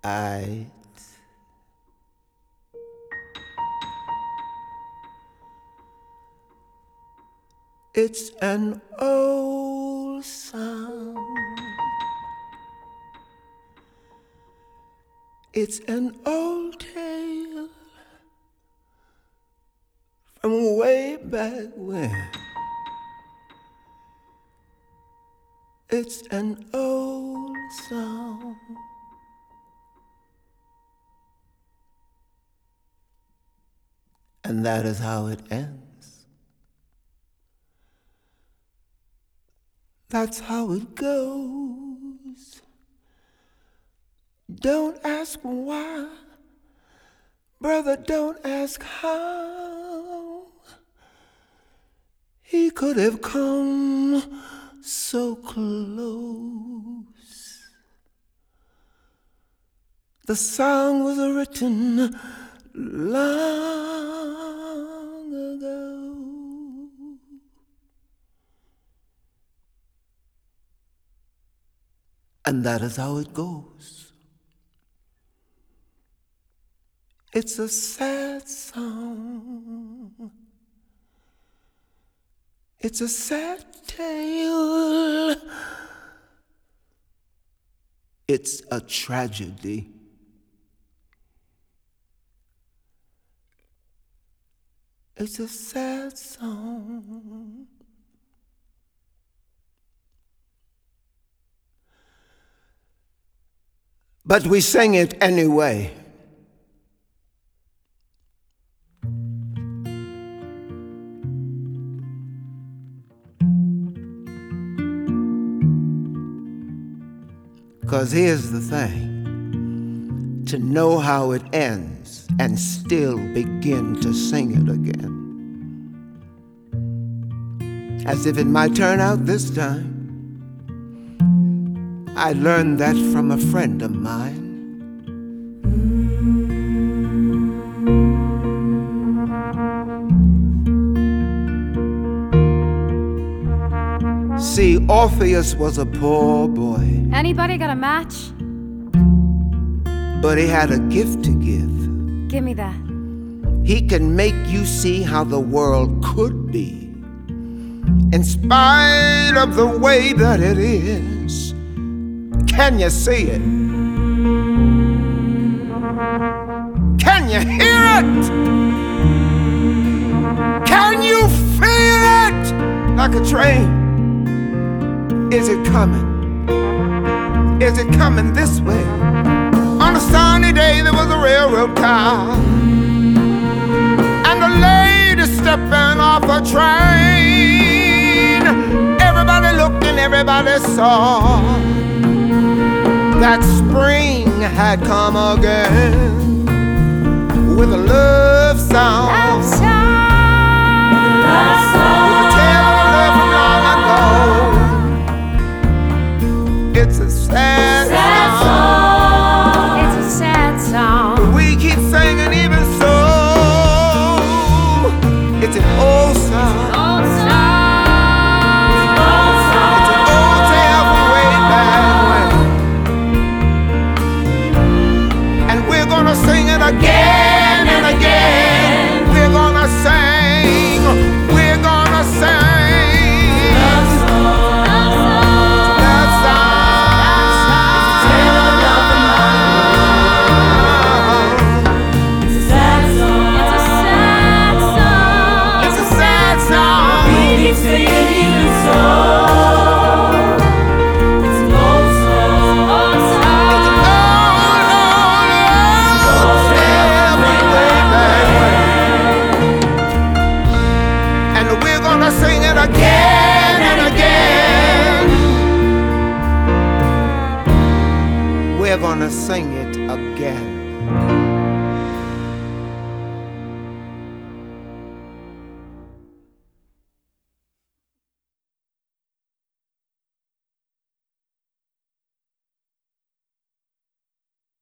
I. It's an old song. It's an old tale from way back when. It's an old song. And that is how it ends. That's how it goes. Don't ask why, brother, don't ask how. He could have come so close. The song was written long ago. And that is how it goes. It's a sad song. It's a sad tale. It's a tragedy. It's a sad song. But we sing it anyway. Because here's the thing, to know how it ends and still begin to sing it again, as if it might turn out this time. I learned that from a friend of mine. See, Orpheus was a poor boy. Anybody got a match? But he had a gift to give. Give me that. He can make you see how the world could be, in spite of the way that it is. Can you see it? Can you hear it? Can you feel it? Like a train. Is it coming? Is it coming this way? On a sunny day there was a railroad car, and a lady stepping off a train. Everybody looked and everybody saw that spring had come again with a love song.